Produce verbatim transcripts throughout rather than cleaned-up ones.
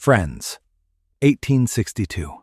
Friends, eighteen sixty-two.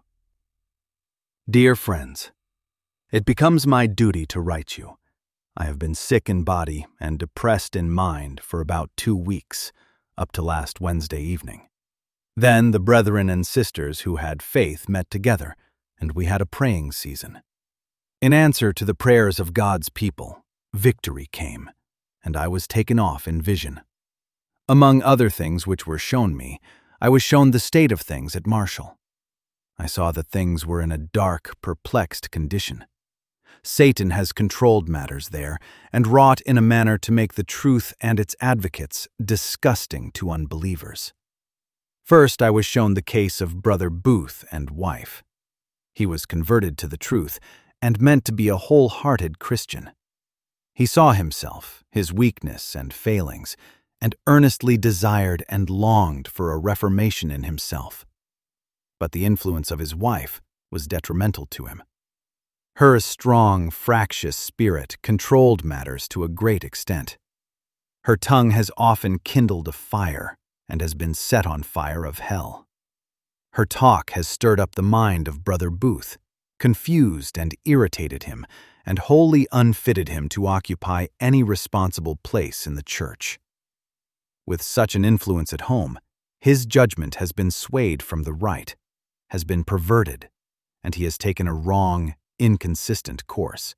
Dear friends, it becomes my duty to write you. I have been sick in body and depressed in mind for about two weeks, up to last Wednesday evening. Then the brethren and sisters who had faith met together, and we had a praying season. In answer to the prayers of God's people, victory came, and I was taken off in vision. Among other things which were shown me, I was shown the state of things at Marshall. I saw that things were in a dark, perplexed condition. Satan has controlled matters there and wrought in a manner to make the truth and its advocates disgusting to unbelievers. First, I was shown the case of Brother Booth and wife. He was converted to the truth and meant to be a wholehearted Christian. He saw himself, his weakness and failings, and earnestly desired and longed for a reformation in himself. But the influence of his wife was detrimental to him. Her strong, fractious spirit controlled matters to a great extent. Her tongue has often kindled a fire and has been set on fire of hell. Her talk has stirred up the mind of Brother Booth, confused and irritated him, and wholly unfitted him to occupy any responsible place in the church. With such an influence at home, his judgment has been swayed from the right, has been perverted, and he has taken a wrong, inconsistent course.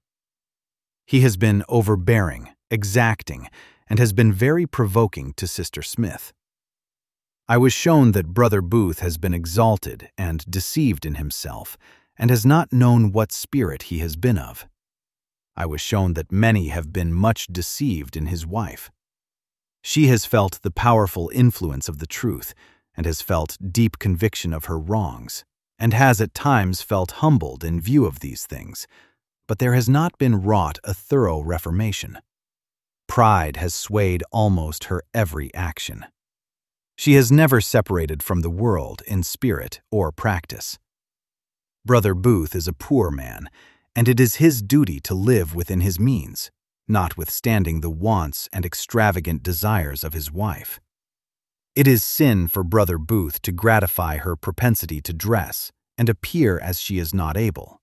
He has been overbearing, exacting, and has been very provoking to Sister Smith. I was shown that Brother Booth has been exalted and deceived in himself, and has not known what spirit he has been of. I was shown that many have been much deceived in his wife. She has felt the powerful influence of the truth, and has felt deep conviction of her wrongs, and has at times felt humbled in view of these things, but there has not been wrought a thorough reformation. Pride has swayed almost her every action. She has never separated from the world in spirit or practice. Brother Booth is a poor man, and it is his duty to live within his means, notwithstanding the wants and extravagant desires of his wife. It is sin for Brother Booth to gratify her propensity to dress and appear as she is not able.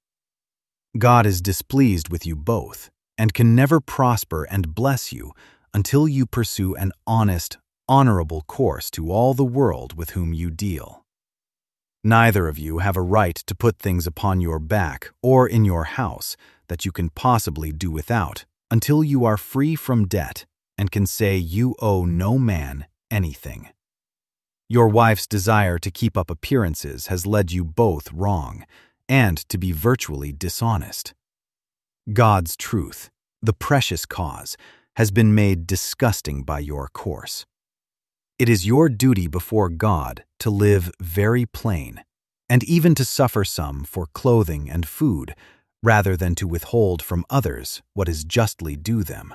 God is displeased with you both, and can never prosper and bless you until you pursue an honest, honorable course to all the world with whom you deal. Neither of you have a right to put things upon your back or in your house that you can possibly do without, until you are free from debt and can say you owe no man anything. Your wife's desire to keep up appearances has led you both wrong, and to be virtually dishonest. God's truth, the precious cause, has been made disgusting by your course. It is your duty before God to live very plain, and even to suffer some for clothing and food, rather than to withhold from others what is justly due them.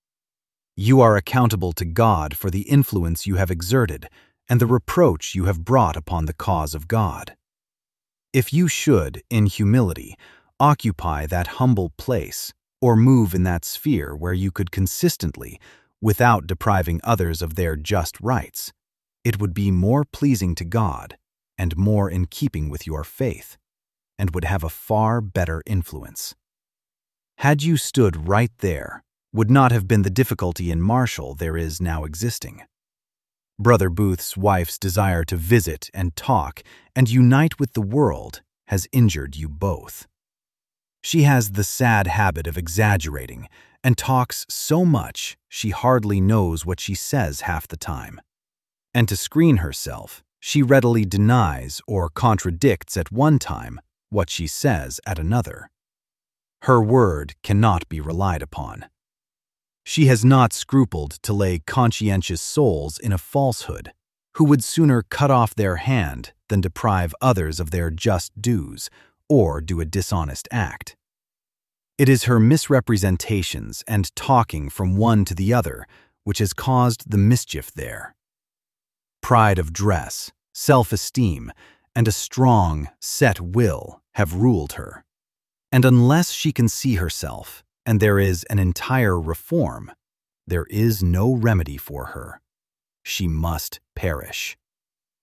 You are accountable to God for the influence you have exerted and the reproach you have brought upon the cause of God. If you should, in humility, occupy that humble place, or move in that sphere where you could consistently, without depriving others of their just rights, it would be more pleasing to God and more in keeping with your faith, and would have a far better influence. Had you stood right there, would not have been the difficulty in Marshall there is now existing. Brother Booth's wife's desire to visit and talk and unite with the world has injured you both. She has the sad habit of exaggerating and talks so much she hardly knows what she says half the time. And to screen herself, she readily denies or contradicts at one time what she says at another. Her word cannot be relied upon. She has not scrupled to lay conscientious souls in a falsehood, who would sooner cut off their hand than deprive others of their just dues, or do a dishonest act. It is her misrepresentations and talking from one to the other which has caused the mischief there. Pride of dress, self-esteem, and a strong, set will have ruled her. And unless she can see herself, and there is an entire reform, there is no remedy for her. She must perish.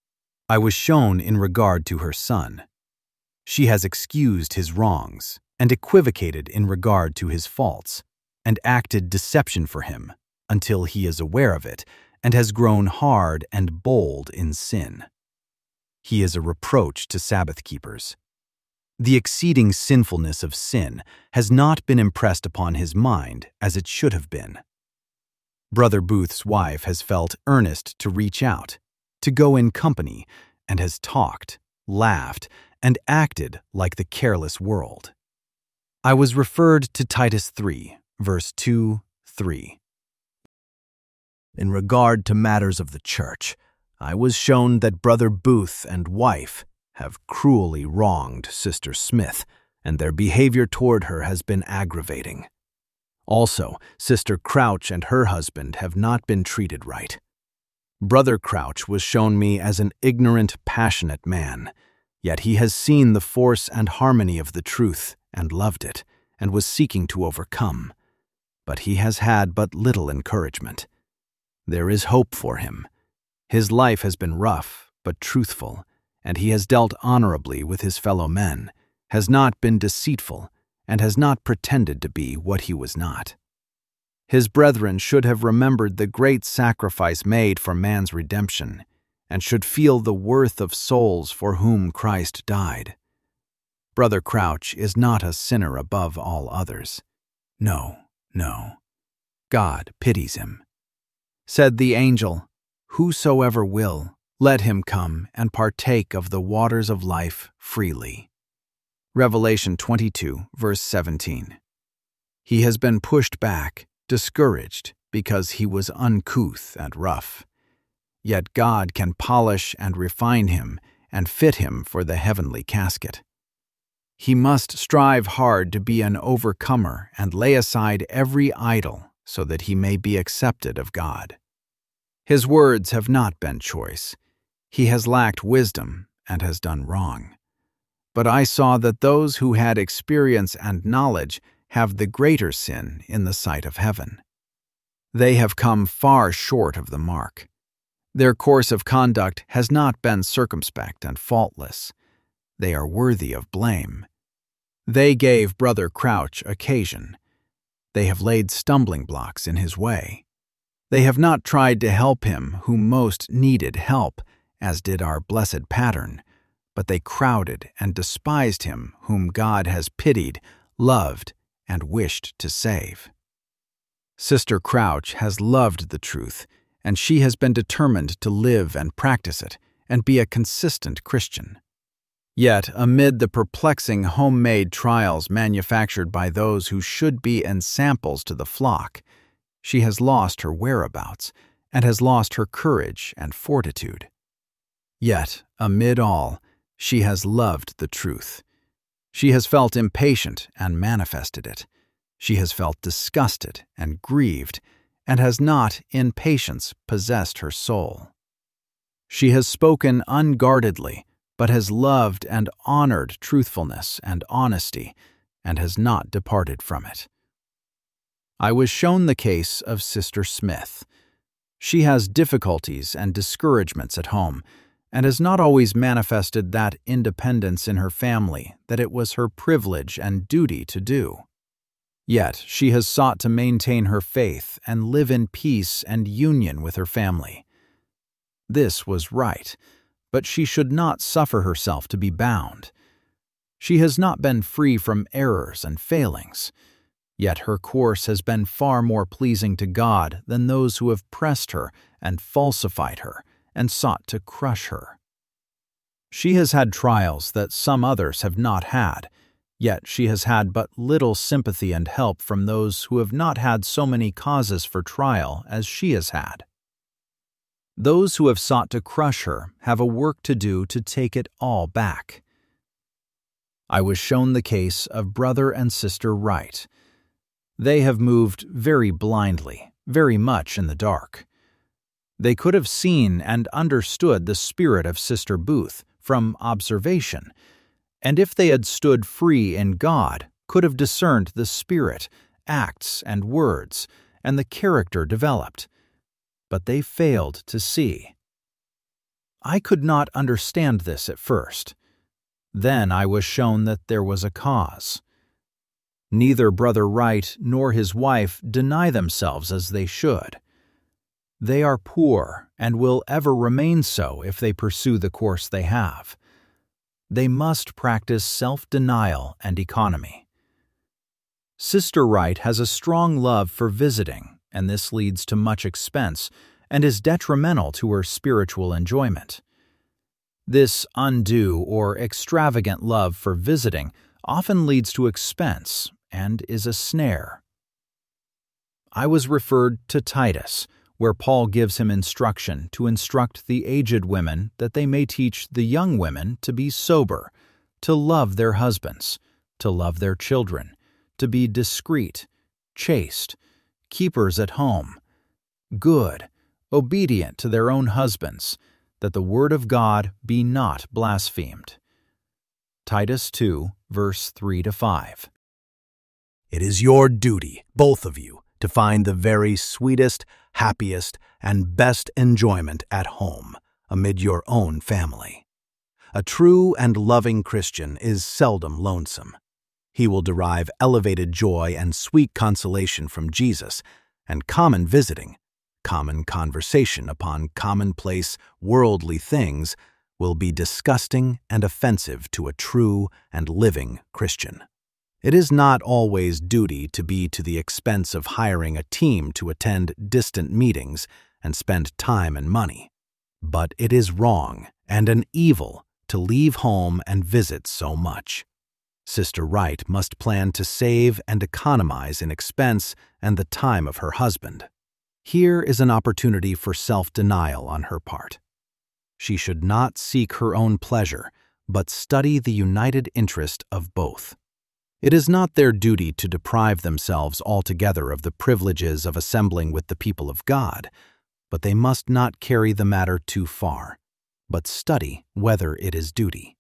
I was shown in regard to her son. She has excused his wrongs and equivocated in regard to his faults, and acted deception for him until he is aware of it and has grown hard and bold in sin. He is a reproach to Sabbath keepers. The exceeding sinfulness of sin has not been impressed upon his mind as it should have been. Brother Booth's wife has felt earnest to reach out, to go in company, and has talked, laughed, and acted like the careless world. I was referred to Titus three, verse two, three. In regard to matters of the church, I was shown that Brother Booth and wife have cruelly wronged Sister Smith, and their behavior toward her has been aggravating. Also, Sister Crouch and her husband have not been treated right. Brother Crouch was shown me as an ignorant, passionate man, yet he has seen the force and harmony of the truth and loved it, and was seeking to overcome. But he has had but little encouragement. There is hope for him. His life has been rough, but truthful, and he has dealt honorably with his fellow men, has not been deceitful, and has not pretended to be what he was not. His brethren should have remembered the great sacrifice made for man's redemption, and should feel the worth of souls for whom Christ died. Brother Crouch is not a sinner above all others. No, no. God pities him. Said the angel, "Whosoever will, let him come and partake of the waters of life freely." Revelation twenty-two, verse seventeen. He has been pushed back, discouraged, because he was uncouth and rough. Yet God can polish and refine him and fit him for the heavenly casket. He must strive hard to be an overcomer and lay aside every idol so that he may be accepted of God. His words have not been choice. He has lacked wisdom and has done wrong. But I saw that those who had experience and knowledge have the greater sin in the sight of heaven. They have come far short of the mark. Their course of conduct has not been circumspect and faultless. They are worthy of blame. They gave Brother Crouch occasion. They have laid stumbling blocks in his way. They have not tried to help him who most needed help, as did our blessed pattern, but they crowded and despised him whom God has pitied, loved, and wished to save. Sister Crouch has loved the truth, and she has been determined to live and practice it, and be a consistent Christian. Yet, amid the perplexing homemade trials manufactured by those who should be ensamples to the flock, she has lost her whereabouts, and has lost her courage and fortitude. Yet, amid all, she has loved the truth. She has felt impatient and manifested it. She has felt disgusted and grieved, and has not, in patience, possessed her soul. She has spoken unguardedly, but has loved and honored truthfulness and honesty, and has not departed from it. I was shown the case of Sister Smith. She has difficulties and discouragements at home, and has not always manifested that independence in her family that it was her privilege and duty to do. Yet she has sought to maintain her faith and live in peace and union with her family. This was right, but she should not suffer herself to be bound. She has not been free from errors and failings, yet her course has been far more pleasing to God than those who have pressed her and falsified her and sought to crush her. She has had trials that some others have not had, yet she has had but little sympathy and help from those who have not had so many causes for trial as she has had. Those who have sought to crush her have a work to do to take it all back. I was shown the case of Brother and Sister Wright. They have moved very blindly, very much in the dark. They could have seen and understood the spirit of Sister Booth from observation, and if they had stood free in God, could have discerned the spirit, acts, and words, and the character developed. But they failed to see. I could not understand this at first. Then I was shown that there was a cause. Neither Brother Wright nor his wife deny themselves as they should. They are poor and will ever remain so if they pursue the course they have. They must practice self-denial and economy. Sister Wright has a strong love for visiting, and this leads to much expense and is detrimental to her spiritual enjoyment. This undue or extravagant love for visiting often leads to expense and is a snare. I was referred to Titus, where Paul gives him instruction to instruct the aged women that they may teach the young women to be sober, to love their husbands, to love their children, to be discreet, chaste, keepers at home, good, obedient to their own husbands, that the word of God be not blasphemed. Titus two, verse three to five. It is your duty, both of you, to find the very sweetest, happiest, and best enjoyment at home, amid your own family. A true and loving Christian is seldom lonesome. He will derive elevated joy and sweet consolation from Jesus, and common visiting, common conversation upon commonplace, worldly things will be disgusting and offensive to a true and living Christian. It is not always duty to be to the expense of hiring a team to attend distant meetings and spend time and money, but it is wrong and an evil to leave home and visit so much. Sister Wright must plan to save and economize in expense and the time of her husband. Here is an opportunity for self-denial on her part. She should not seek her own pleasure, but study the united interest of both. It is not their duty to deprive themselves altogether of the privileges of assembling with the people of God, but they must not carry the matter too far, but study whether it is duty.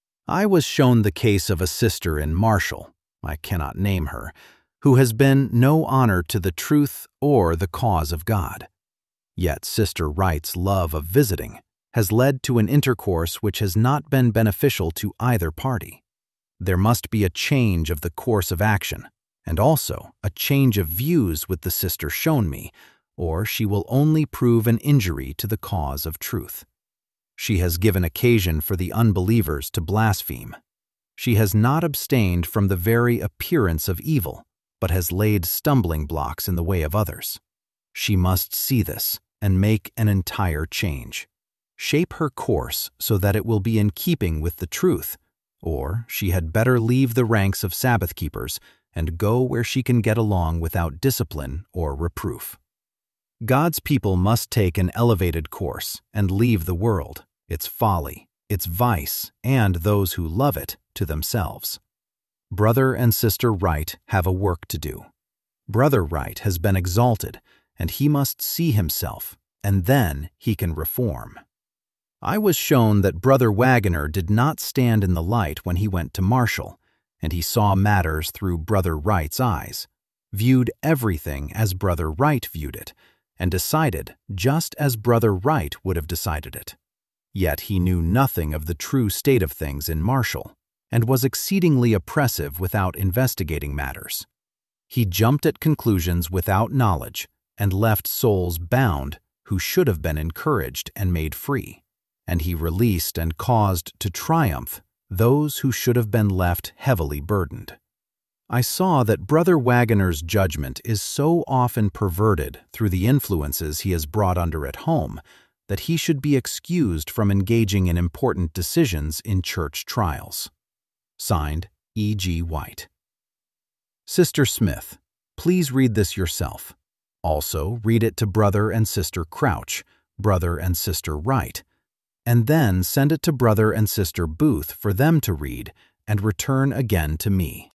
I was shown the case of a sister in Marshall, I cannot name her, who has been no honor to the truth or the cause of God. Yet Sister Wright's love of visiting has led to an intercourse which has not been beneficial to either party. There must be a change of the course of action, and also a change of views with the sister shown me, or she will only prove an injury to the cause of truth. She has given occasion for the unbelievers to blaspheme. She has not abstained from the very appearance of evil, but has laid stumbling blocks in the way of others. She must see this and make an entire change. Shape her course so that it will be in keeping with the truth, or she had better leave the ranks of Sabbath keepers and go where she can get along without discipline or reproof. God's people must take an elevated course and leave the world, its folly, its vice, and those who love it to themselves. Brother and Sister Wright have a work to do. Brother Wright has been exalted, and he must see himself, and then he can reform. I was shown that Brother Wagoner did not stand in the light when he went to Marshall, and he saw matters through Brother Wright's eyes, viewed everything as Brother Wright viewed it, and decided just as Brother Wright would have decided it. Yet he knew nothing of the true state of things in Marshall, and was exceedingly oppressive without investigating matters. He jumped at conclusions without knowledge, and left souls bound who should have been encouraged and made free, and he released and caused to triumph those who should have been left heavily burdened. I saw that Brother Wagoner's judgment is so often perverted through the influences he has brought under at home that he should be excused from engaging in important decisions in church trials. Signed, E G White. Sister Smith, please read this yourself. Also, read it to Brother and Sister Crouch, Brother and Sister Wright, and then send it to Brother and Sister Booth for them to read and return again to me.